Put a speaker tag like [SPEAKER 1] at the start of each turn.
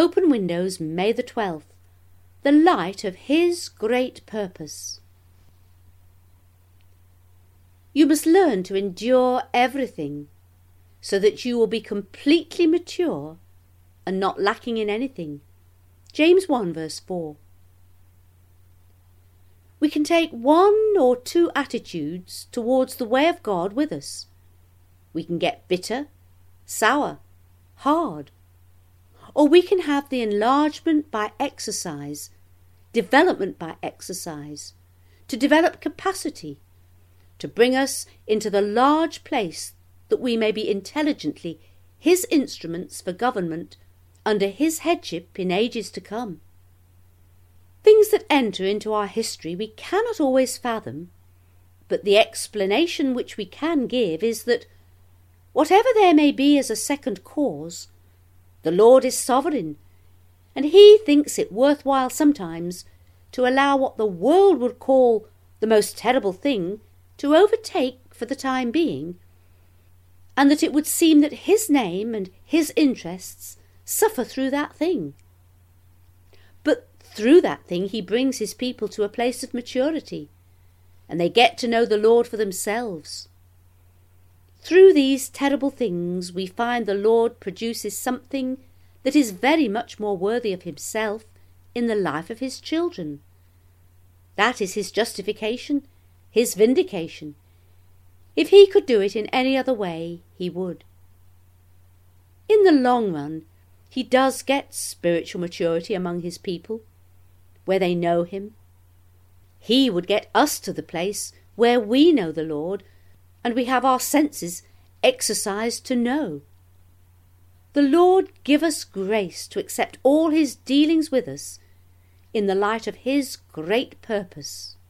[SPEAKER 1] Open Windows, May the 12th. The light of His great purpose. You must learn to endure everything, so that you will be completely mature and not lacking in anything. James 1 verse 4. We can take 1 or 2 attitudes towards the way of God with us. We can get bitter, sour, hard, or we can have the enlargement by exercise, development by exercise, to develop capacity, to bring us into the large place that we may be intelligently His instruments for government under His headship in ages to come. Things that enter into our history we cannot always fathom, but the explanation which we can give is that whatever there may be as a second cause, the Lord is sovereign, and He thinks it worthwhile sometimes to allow what the world would call the most terrible thing to overtake for the time being, and that it would seem that His name and His interests suffer through that thing. But through that thing He brings His people to a place of maturity, and they get to know the Lord for themselves. Through these terrible things we find the Lord produces something that is very much more worthy of Himself in the life of His children. That is His justification, His vindication. If He could do it in any other way, He would. In the long run, He does get spiritual maturity among His people, where they know Him. He would get us to the place where we know the Lord, and we have our senses exercised to know. The Lord give us grace to accept all His dealings with us in the light of His great purpose.